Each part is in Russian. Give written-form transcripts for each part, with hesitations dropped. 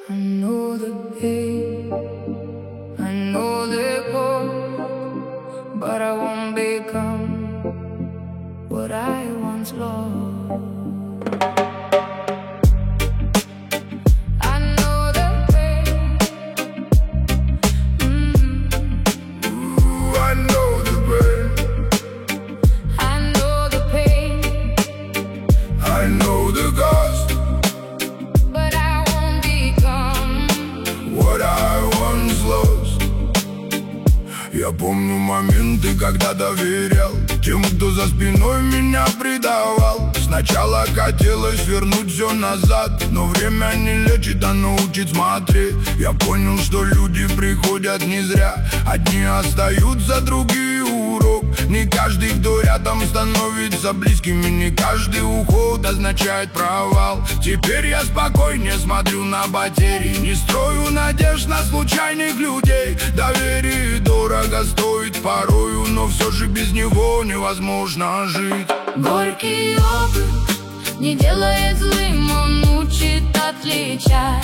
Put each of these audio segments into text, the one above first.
I know the pain, I know the cost, but I won't become what I once lost. Я помню моменты, когда доверял тем, кто за спиной меня предавал. Сначала хотелось вернуть все назад, но время не лечит, оно учит смотреть. Я понял, что люди приходят не зря, одни остаются, другие урок. Не каждый, кто рядом, становится близким, и не каждый уход означает провал. Теперь я спокойнее смотрю на потери, не строю надежд на случайных людей. Доверие дорого стоит порою, но все же без него невозможно жить. Горький опыт не делает злым, он учит отличать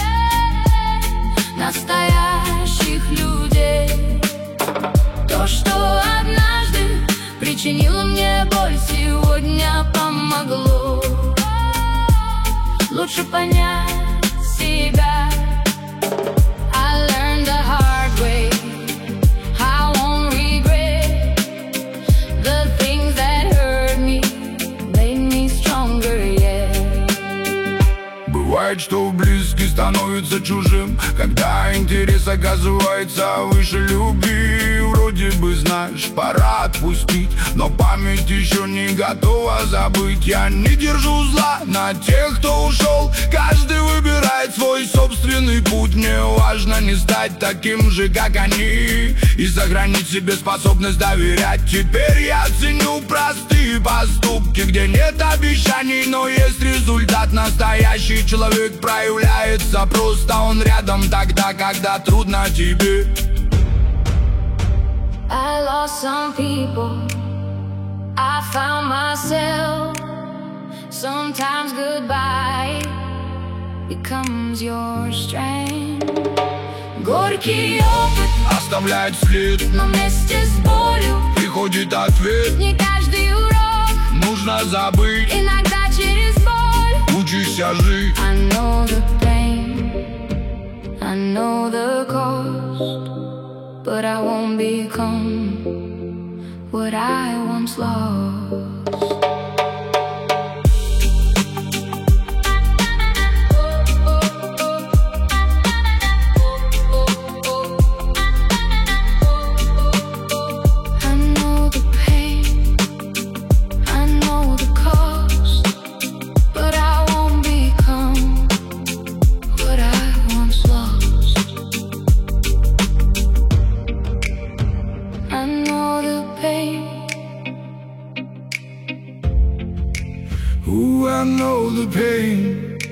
настоящих людей. То, что однажды причинило мне боль, сегодня помогло лучше понять себя. I learned the hard way, I won't regret the things that hurt me, made me stronger, yeah. Бывает, что близкий становится чужим, когда интерес оказывается выше любви. Вроде бы знаешь, пора отпустить, но память еще не готова забыть. Я не держу зла на тех, кто ушел, каждый выбирает свой собственный путь. Мне важно не стать таким же, как они, и сохранить себе способность доверять. Теперь я ценю простые поступки, где нет обещаний, но есть результат. Настоящий человек проявляется просто, он рядом тогда, когда трудно тебе. I lost some people, I found myself. Sometimes goodbye becomes your strength. Горький опыт оставляет след, но вместе с болью приходит ответ. Не каждый урок нужно забыть, иногда через боль учишься жить. I know the pain, I know the cost, but I won't become what I once lost. Ooh, I know the pain,